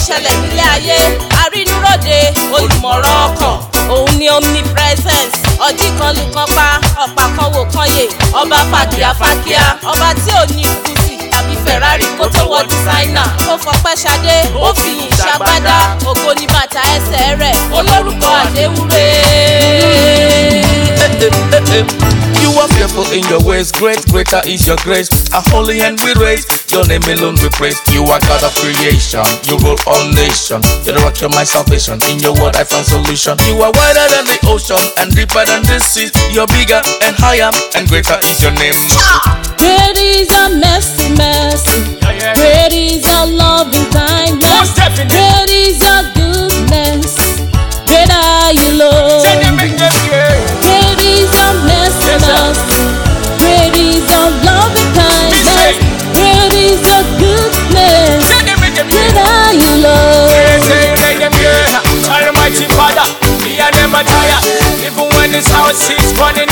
ṣẹlẹ̀ nílé ayé arínúròde olùmọ̀ràn ọkàn òun ni omnipresence ọjí kan lù kan pa ọ̀pá kan wò kan yè ọba fàkíyàfàkíyà ọba tí ò ní kùsì tàbí Ferrari kó tó wọ dísáínà ó fọpẹ́ ṣadé ó fi yìn ṣàgbádá ògo ní bàtà ẹsẹ̀ rẹ̀ olórúkọ àdéwúre. You are fearful in your ways, greater is your grace. A holy hand we raise, your name alone we praise. You are God of creation, you rule all nations. You're the rock of my salvation, in your word I found solution. You are wider than the ocean and deeper than the sea. You're bigger and higher and greater is your name. Great is your mercy, great is your loving kindness, great is your goodness, great are you Lord. Great is your mercy, great is your loving kindness, great is your goodness, great are you Lord. Almighty Father, me and never tire. Even when this house is burning